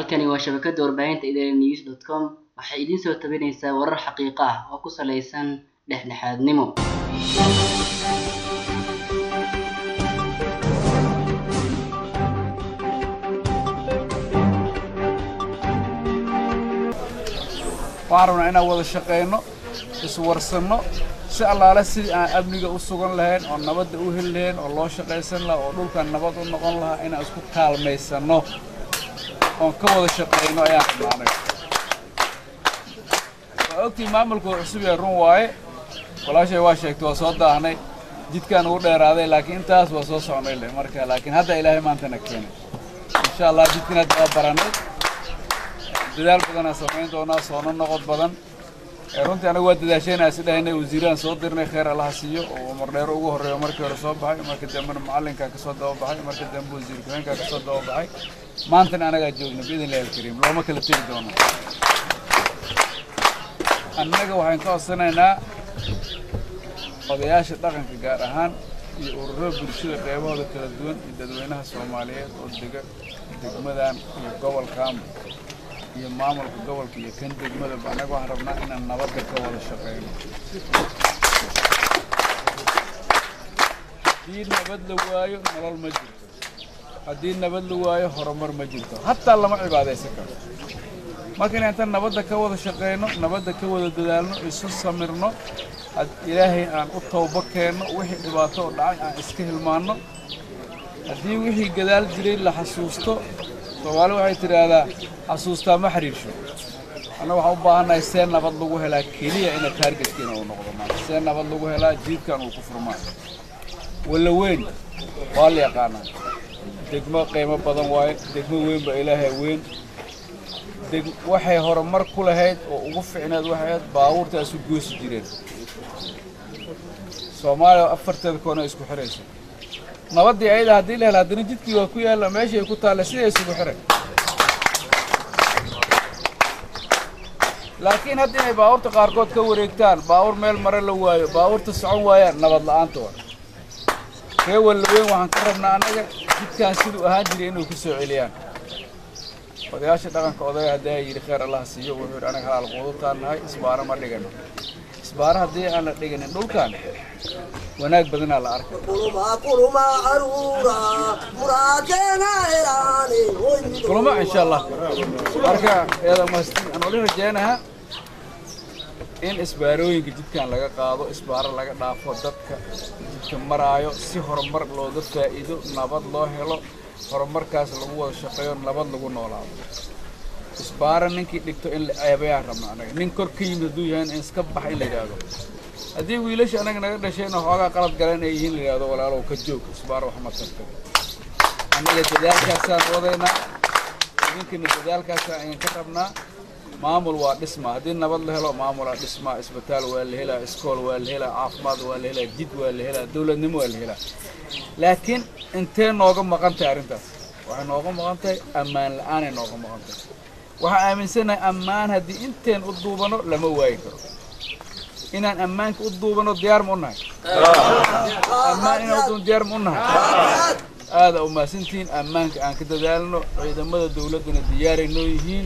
halkani waa shabakada warbaahinta idanews.com waxay idin soo tabinaysaa warar xaqiiqo ah oo ku saleysan dhexdhexaadnimo. وعرفنا أنا وضع شقينا iswarsano si allaale si aan amniga u sugan lahayn oo nabad u heleen oo loo shaqeysan lahaa oo dhulka nabad u noqon lahaa in aan isku kaalmeysano oo ka wada shaqeyno ayaan rabnaa. Waqti maamulku cusub ee run waaye walaashay waa sheegtay waa soo daahnay jidkan uu dheeraaday laakiin intaas waa soo soconay markaa laakiin hadda Ilaahay maanta na keenay insha Allah jidkan hadda baranay dadaal badan sameyn doonaa soo noqod badan runtii anagu waa dadaashayna sidayna wasiiraan soo dirnay khayr Allah siiyo oo mardheer ugu horeeyo markii hore soo baxay markii dambe macallinka ka soo daba baxay markii dambe wasiirka ka soo daba baxay maanta anaga joogna biidinlaahi kariim looma kala tiri doono annaga waxaan ka codsanaynaa odayaasha dhaqanka gaar ahaan iyo ururada bulshada qaybahooda kala duwan ee dadweynaha Soomaaliyeed oo degmadan iyo gobolkan iyo maamulka gobolka iyo kan degmada anaga waxaan rabnaa inaan nabad ka wada shaqeyno haddii nabad la waayo nolol ma jirto haddii nabad la waayo horumar ma jirto hatta lama cibaadeysan karo marka inaan nabadda ka wada shaqeyno nabadda ka wada dadaalno isu samirno ilaahay aan u tawba keenno wixii dhibaato dhacay aan iska hilmaano haddii wixii gadaal jiray la xasuusto Soomaali waxay tiraahdaa xasuusta ma xiriirsho ana waxa u baahanahay seen nabad lagu helaa kaliya in targetkeena uu noqdo ma seen nabad lagu helaa jidkan uu ku furmaa wala weyn waa la yaqaanaa degmo qiimo badan waaye degmo weyn ba Ilaahay weyn waxay horumar ku lahayd oo ugu fiicnaad waxay baabuurtaas u goosi jireen Soomaaliya afarteed koona isku xirayso nabadii ayda hadii la helo hadana jidkii waa ku yaala meesha ku taala sidee isugu xiray laakiin hadii ay baabuurta qaarkood ka wareegtaan baabuur meel mare la waayo baabuurta socon waayaan nabad la'aanta waa weyn waxaan ka rabnaa anaga jidkaan sidoo ahaan jiray inuu ku soo celiyaan odayaasha dhaqanka odayga hadii ay yiri khayr Allah siiyo wuxuu anaga hal qodobtaanahay isbaara ma dhigano isbaara hadii aan la dhiganin dhulkan wanaag badan la arkay kuluma insha Allah marka eeda maastin aan wali rajaynaha in isbaarooyinka jidkan laga qaado isbaara laga dhaafo dadka jidka maraayo si horumar looga faa'iido nabad loo helo horumarkaas lagu wada shaqeeyo nabad lagu noolaado isbaara ninkii dhigto in la ceebayaan rabnaa anaga nin kor ka yimid haduu yahay in iska bax in la yiraahdo hadii wiilasha anaga naga dhashayna xoogaa qalad galan ay yihiin la yiraahdo walaalow ka joog isbaara wax ma tarto anaga dadaalkaas aan wadayna ninkii dadaalkaas aan ka rabnaa maamul waa dhisma hadii nabad la helo maamul waa dhisma isbitaal waa la helaa iskool waa la helaa caafimaad waa la helaa jid waa la helaa dawladnimo waa la helaa laakiin intee nooga maqantay arintaas waxa nooga maqantay ammaan la'aan ay nooga maqantay waxa aaminsanahay ammaan hadii inteen u duubano lama waayi karo inaan ammaanka u duubano diyaar ma nahay ammaan inuu diyaar ma nahay aad u maasantiin ammaanka aan ka dadaalno ciidamada dawladana diyaar ay noo yihiin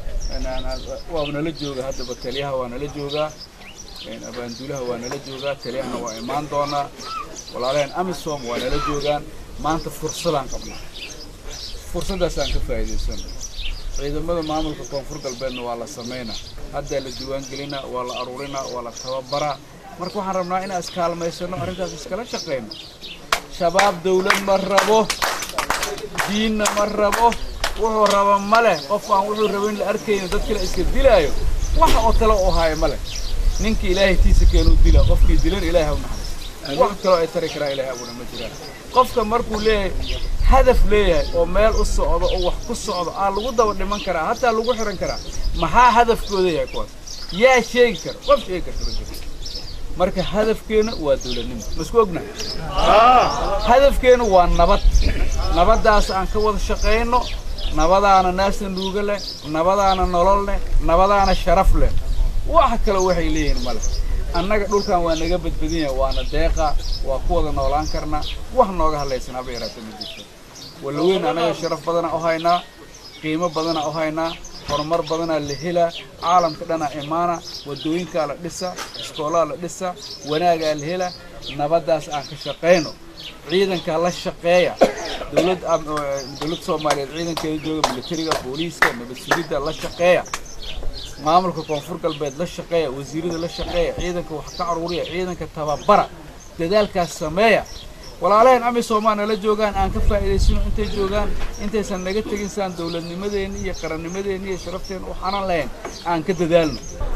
waa nala jooga hadda bataliyaha waa nala jooga abaanduulaha waa nala jooga taliyahana waa imaan doona walaaleen amisom waa nala joogaan maanta fursadaan qabnaa fursadaas aan ka faa'iideysano ciidamada maamulka koonfur galbeedna waa la sameeyna hadda la diiwaan gelina waa la aruurina waa la tababara marka waxaan rabnaa in aan iskaalmeysano arrintaas iskala shaqeyno shabaab dawlad ma rabo diin ma rabo wuxuu rabo male qof aan wuxuu rabin la arkayna dadka la iska dilaayo waxa oo kale oo haay male ninkii Ilaahay tiisa keenuu dila qofkii dilan Ilaahay u naxariis wax kale ay tari kara Ilaahay abuna ma jiraan qofka markuu leeyahay hadaf leeyahay oo meel u socdo oo wax ku socdo aan lagu daba dhiman karaa hatta lagu xiran karaa maxaa hadafkooda yahay kuwaas yaa sheegi kara qof sheegi kara marka hadafkeena waa dawladnimo masku ognahay hadafkeena waa nabadaas aan ka wada shaqeyno nabadaana naasna nuuga leh nabadaana nolol leh nabadaana sharaf leh wax kale waxay leeyihiin male annaga dhulkan waa naga badbadinaya waana deeqa waa ku wada noolaan karna wax nooga hadlaysan haba yaraatay ma jirto wala weyn anaga sharaf badan oo haynaa qiimo badana u haynaa horumar badana la helaa caalamka dhana imaana wadooyinka la dhisa iskoolada la dhisa wanaaga la helaa nabadaas aan ka shaqeyno ciidanka la shaqeeya dawlad Soomaaliyeed ciidankeeda jooga militariga booliiska nabad sugidda la shaqeeya maamulka koonfur galbeed la shaqeeya wasiirada la shaqeeya ciidanka wax ka aruuriya ciidanka tababara dadaalkaas sameeya walaaleen ami Soomaaliya la joogan aan ka faa'iideysano intay joogan intaysan naga tagin saan dawladnimadeena iyo qarannimadeena iyo sharafteena waxaan lahayn aan ka dadaalno